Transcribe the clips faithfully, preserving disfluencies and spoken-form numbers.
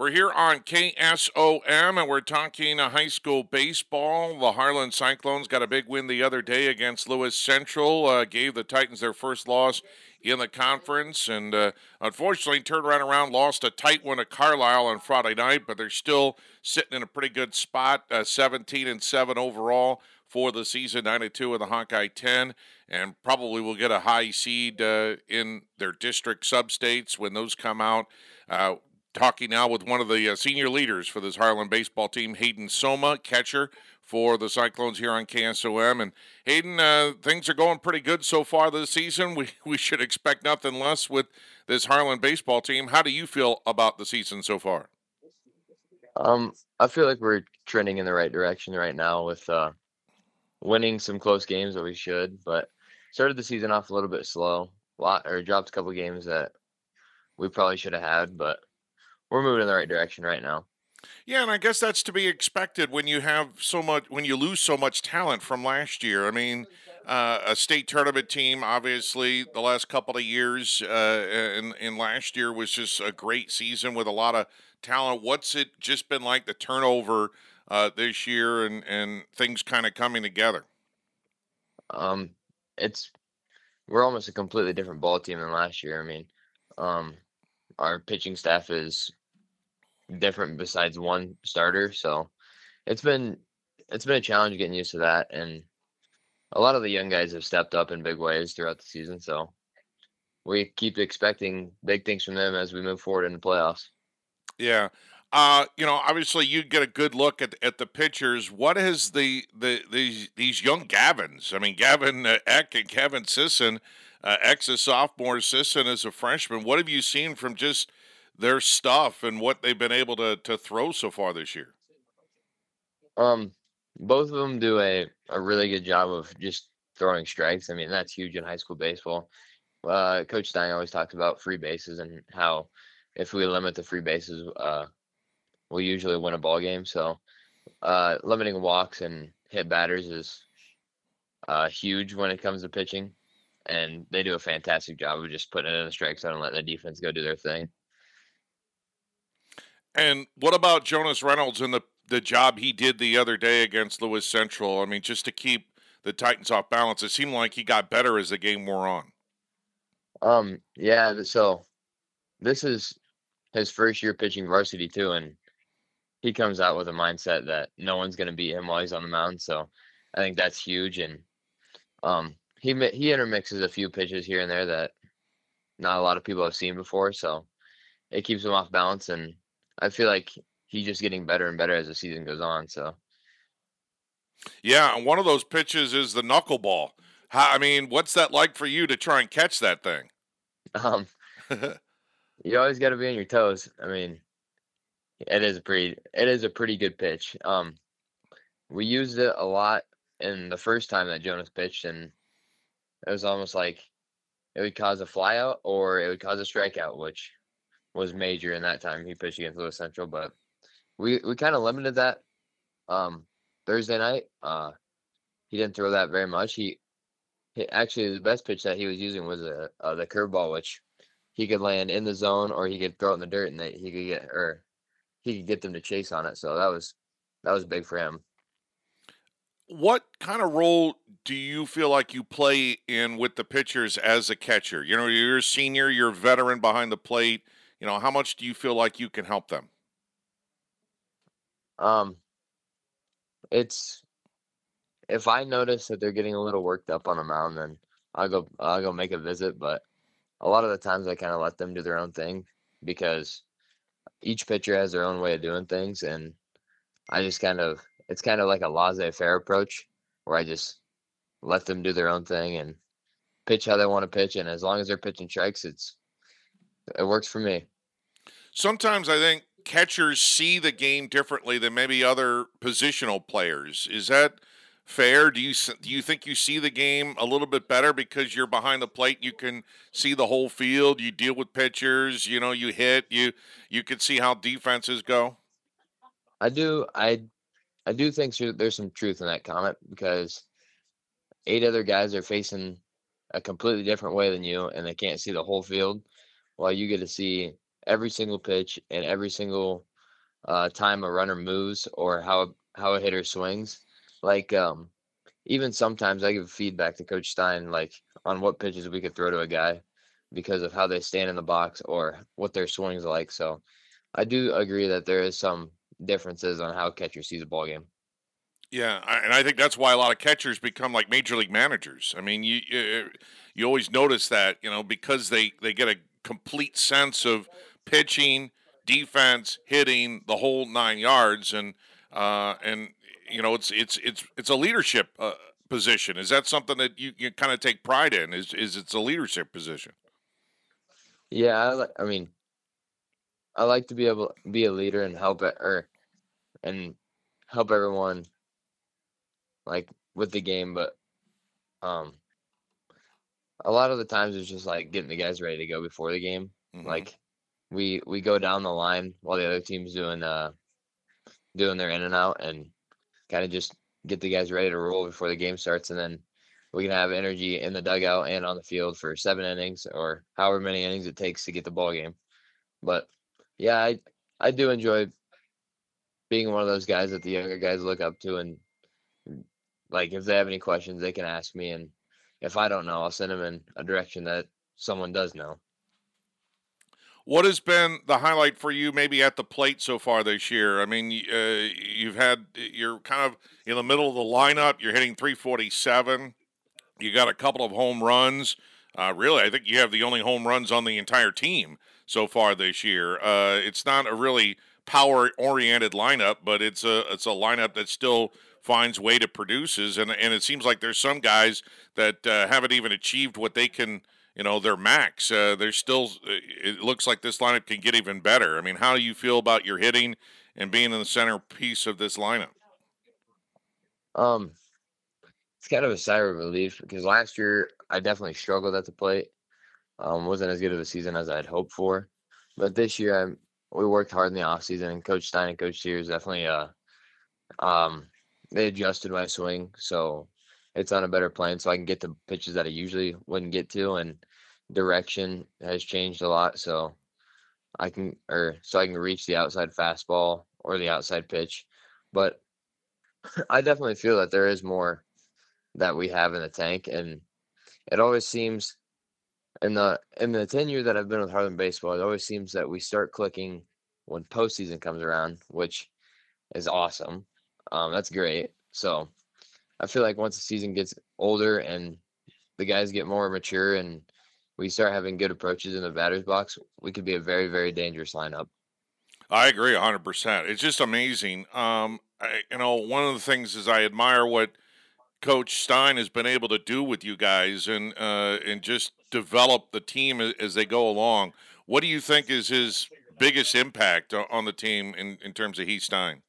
We're here on K S O M and we're talking uh, high school baseball. The Harlan Cyclones got a big win the other day against Lewis Central, uh, gave the Titans their first loss in the conference, and uh, unfortunately turned right around, lost a tight one to Carlisle on Friday night, but they're still sitting in a pretty good spot, uh, seventeen and seven overall for the season, nine and two in the Hawkeye ten, and probably will get a high seed uh, in their district substates when those come out. Uh, Talking now with one of the uh, senior leaders for this Harlan baseball team, Hayden Soma, catcher for the Cyclones here on K S O M. And Hayden, uh, things are going pretty good so far this season. We we should expect nothing less with this Harlan baseball team. How do you feel about the season so far? Um, I feel like we're trending in the right direction right now with uh, winning some close games that we should, but started the season off a little bit slow. Lot or dropped a couple games that we probably should have had, but we're moving in the right direction right now. Yeah, and I guess that's to be expected when you have so much, when you lose so much talent from last year. I mean, uh, a state tournament team, obviously, the last couple of years, uh, and, and last year was just a great season with a lot of talent. What's it just been like the turnover uh, this year and, and things kind of coming together? Um, it's we're almost a completely different ball team than last year. I mean, um, our pitching staff is different besides one starter, so it's been it's been a challenge getting used to that, and a lot of the young guys have stepped up in big ways throughout the season, so we keep expecting big things from them as we move forward in the playoffs. Yeah. Uh, you know, obviously you get a good look at at the pitchers. What has the the these these young Gavins? I mean, Gavin uh, Eck and Kevin Sisson, uh, Eck's a sophomore, Sisson is a freshman. What have you seen from just their stuff and what they've been able to to throw so far this year? Um, Both of them do a a really good job of just throwing strikes. I mean, that's huge in high school baseball. Uh, Coach Stein always talks about free bases and how if we limit the free bases, uh, we usually win a ball game. So, uh, limiting walks and hit batters is uh, huge when it comes to pitching, and they do a fantastic job of just putting it in the strike zone and letting the defense go do their thing. And what about Jonas Reynolds and the the job he did the other day against Lewis Central? I mean, just to keep the Titans off balance, it seemed like he got better as the game wore on. Um, yeah, th- so this is his first year pitching varsity too, and he comes out with a mindset that no one's going to beat him while he's on the mound. So I think that's huge. And um, he mi- he intermixes a few pitches here and there that not a lot of people have seen before. So it keeps him off balance, and I feel like he's just getting better and better as the season goes on. So Yeah, and one of those pitches is the knuckleball. How, I mean, what's that like for you to try and catch that thing? um, you always got to be on your toes. I mean, it is a pretty it is a pretty good pitch. Um, we used it a lot in the first time that Jonas pitched, and it was almost like it would cause a flyout or it would cause a strikeout, which was major in that time he pitched against Lewis Central. But we we kind of limited that um, Thursday night. Uh, he didn't throw that very much. He, he actually the best pitch that he was using was a, uh, the curveball, which he could land in the zone or he could throw it in the dirt and they, he could get or he could get them to chase on it. So that was that was big for him. What kind of role do you feel like you play in with the pitchers as a catcher? You know, you're a senior, you're a veteran behind the plate. You know, how much do you feel like you can help them? Um, it's if I notice that they're getting a little worked up on the mound, then I'll go I'll go make a visit. But a lot of the times I kind of let them do their own thing because each pitcher has their own way of doing things, and I just kind of it's kind of like a laissez-faire approach where I just let them do their own thing and pitch how they want to pitch, and as long as they're pitching strikes, it's it works for me. Sometimes I think catchers see the game differently than maybe other positional players. Is that fair? Do you s- do you think you see the game a little bit better because you're behind the plate? You can see the whole field. You deal with pitchers. You know, you hit. You you can see how defenses go. I do I I do think so- there's some truth in that comment because eight other guys are facing a completely different way than you, and they can't see the whole field, while you get to see every single pitch and every single uh, time a runner moves or how how a hitter swings. Like um, even sometimes I give feedback to Coach Stein, like on what pitches we could throw to a guy because of how they stand in the box or what their swings are like. So I do agree that there is some differences on how a catcher sees a ball game. Yeah, I, and I think that's why a lot of catchers become like major league managers. I mean, you you, you always notice that, you know, because they they get a complete sense of pitching, defense, hitting, the whole nine yards, and uh, and you know, it's it's it's it's a leadership uh, position. Is that something that you, you kind of take pride in? Is is it's a leadership position? Yeah, I, li- I mean, I like to be able to be a leader and help it or and help everyone like with the game, but um a lot of the times it's just like getting the guys ready to go before the game. Hmm. Like we we go down the line while the other team's doing uh doing their in and out and kind of just get the guys ready to roll before the game starts, and then we can have energy in the dugout and on the field for seven innings or however many innings it takes to get the ball game. But yeah, I I do enjoy being one of those guys that the younger guys look up to, and like if they have any questions, they can ask me, and if I don't know, I'll send them in a direction that someone does know. What has been the highlight for you, maybe at the plate so far this year? I mean, uh, you've had you're kind of in the middle of the lineup. You're hitting three forty-seven. You got a couple of home runs. Uh, really, I think you have the only home runs on the entire team so far this year. Uh, it's not a really power-oriented lineup, but it's a it's a lineup that still finds way to produces, and and it seems like there's some guys that uh, haven't even achieved what they can, you know, their max. Uh, there's still. It looks like this lineup can get even better. I mean, how do you feel about your hitting and being in the centerpiece of this lineup? Um, it's kind of a sigh of relief because last year I definitely struggled at the plate. Um, wasn't as good of a season as I'd hoped for, but this year I'm we worked hard in the off season, and Coach Stein and Coach Sears definitely uh um they adjusted my swing so it's on a better plane, so I can get the pitches that I usually wouldn't get to, and direction has changed a lot, so I can or so I can reach the outside fastball or the outside pitch. But I definitely feel that there is more that we have in the tank, and it always seems in the in the ten years that I've been with Harlem baseball, it always seems that we start clicking when postseason comes around, which is awesome. Um, that's great. So I feel like once the season gets older and the guys get more mature and we start having good approaches in the batter's box, we could be a very, very dangerous lineup. I agree one hundred percent. It's just amazing. Um, I, you know, one of the things is I admire what Coach Stein has been able to do with you guys and uh, and just develop the team as, as they go along. What do you think is his biggest impact o- on the team in, in terms of Heath Stein?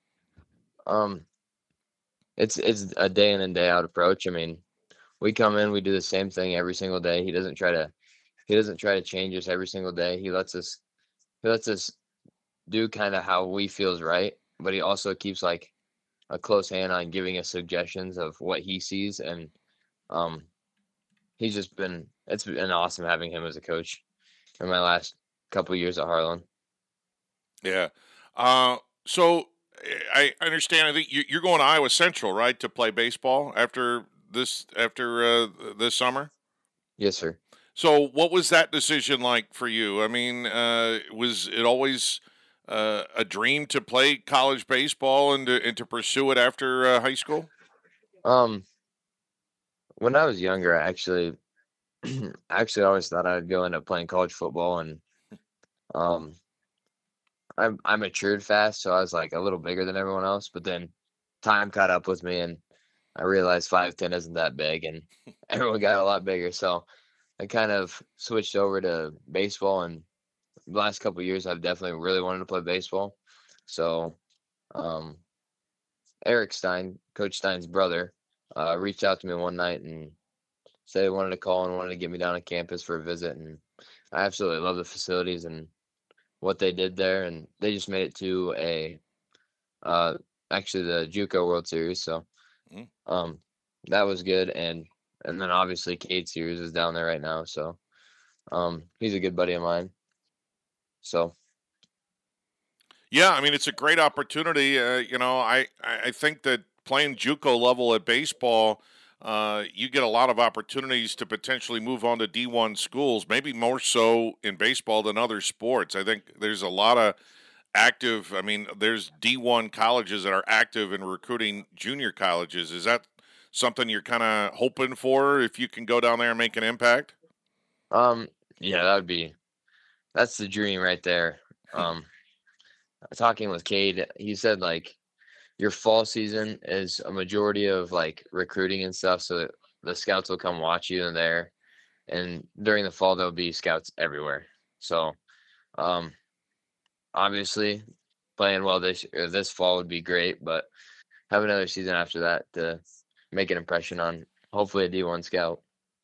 Um, it's it's a day in and day out approach. I mean, we come in, we do the same thing every single day. He doesn't try to he doesn't try to change us every single day. He lets us he lets us do kind of how we feels right, but he also keeps like a close hand on giving us suggestions of what he sees, and um he's just been it's been awesome having him as a coach in my last couple years at Harlan. Yeah. Uh, so I I understand. I think you- you're going to Iowa Central, right, to play baseball after this after uh, this summer. Yes, sir. So, what was that decision like for you? I mean, uh, was it always uh, a dream to play college baseball and to, and to pursue it after uh, high school? Um, when I was younger, I actually I actually always thought I'd go into playing college football, and um I I matured fast, so I was like a little bigger than everyone else, but then time caught up with me and I realized five ten isn't that big and everyone got a lot bigger. So I kind of switched over to baseball, and the last couple of years I've definitely really wanted to play baseball. So um Eric Stein, Coach Stein's brother, uh, reached out to me one night and said he wanted to call and wanted to get me down on campus for a visit, and I absolutely love the facilities and what they did there, and they just made it to a uh actually the JUCO World Series, so Mm. um that was good, and and then obviously Cade Sears is down there right now, so um he's a good buddy of mine. So Yeah, I mean it's a great opportunity. Uh, you know, I I I think that playing JUCO level at baseball, uh, you get a lot of opportunities to potentially move on to D one schools. Maybe more so in baseball than other sports. I think there's a lot of active. I mean, there's D one colleges that are active in recruiting junior colleges. Is that something you're kind of hoping for if you can go down there and make an impact? Um, yeah, that would be that's the dream right there. Um, talking with Cade, he said like your fall season is a majority of like recruiting and stuff, so that the scouts will come watch you in there, and during the fall there'll be scouts everywhere. So, um, obviously, playing well this or this fall would be great, but have another season after that to make an impression on hopefully a D one scout.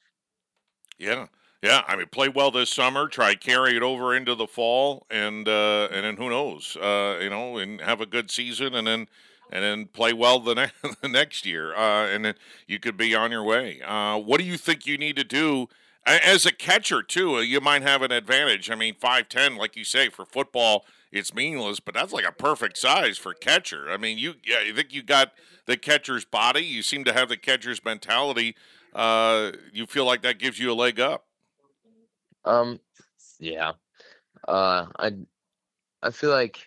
Yeah, yeah. I mean, play well this summer. Try carry it over into the fall, and uh, and then who knows? Uh, you know, and have a good season, and then and then play well the, ne- the next year, uh, and then you could be on your way. Uh, what do you think you need to do A- as a catcher too? Uh, you might have an advantage. I mean, five ten, like you say, for football, it's meaningless, but that's like a perfect size for catcher. I mean, you yeah, you think you got the catcher's body. You seem to have the catcher's mentality. Uh, you feel like that gives you a leg up. Um, yeah. Uh, I I feel like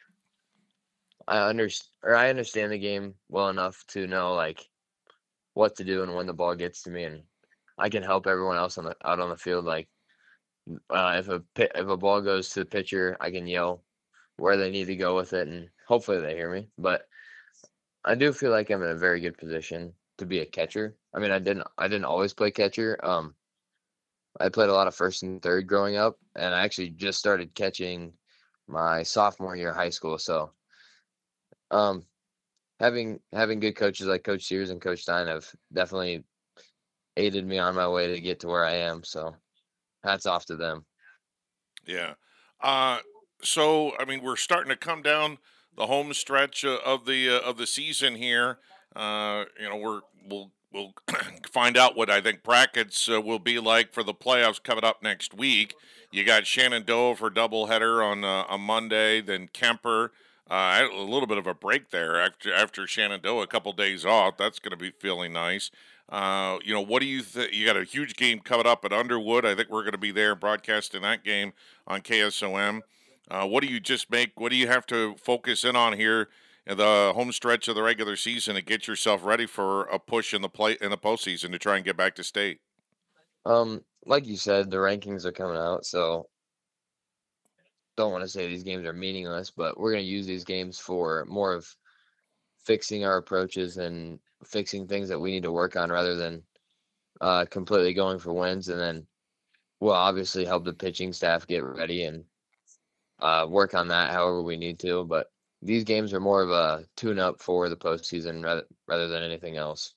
I understand or I understand the game well enough to know like what to do and when the ball gets to me, and I can help everyone else on the out on the field. Like uh, if a pi- if a ball goes to the pitcher, I can yell where they need to go with it, and hopefully they hear me. But I do feel like I'm in a very good position to be a catcher. I mean, I didn't I didn't always play catcher. Um, I played a lot of first and third growing up, and I actually just started catching my sophomore year of high school. So, um, having having good coaches like Coach Sears and Coach Stein have definitely aided me on my way to get to where I am. So, hats off to them. Yeah. Uh, so I mean, we're starting to come down the home stretch uh, of the uh, of the season here. Uh, you know, we're we'll we'll find out what I think brackets uh, will be like for the playoffs coming up next week. You got Shenandoah for doubleheader on uh, on Monday, then Kemper. Uh, a little bit of a break there after after Shenandoah, a couple days off. That's going to be feeling nice. Uh, you know, what do you think? You got a huge game coming up at Underwood. I think we're going to be there broadcasting that game on K S O M. Uh, what do you just make? What do you have to focus in on here in the home stretch of the regular season to get yourself ready for a push in the play in the postseason to try and get back to state? Um, like you said, the rankings are coming out, so don't want to say these games are meaningless, but we're going to use these games for more of fixing our approaches and fixing things that we need to work on rather than uh, completely going for wins. And then we'll obviously help the pitching staff get ready and uh, work on that however we need to. But these games are more of a tune up for the postseason rather, rather than anything else.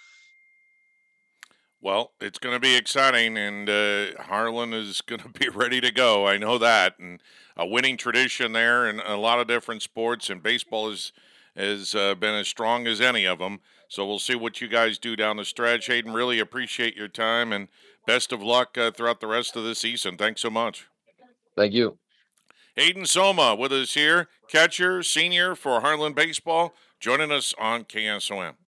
Well, it's going to be exciting, and uh, Harlan is going to be ready to go. I know that, and a winning tradition there, in a lot of different sports, and baseball is has uh, been as strong as any of them. So we'll see what you guys do down the stretch. Hayden, really appreciate your time, and best of luck uh, throughout the rest of the season. Thanks so much. Thank you. Hayden Soma with us here, catcher, senior for Harlan Baseball, joining us on K S O M.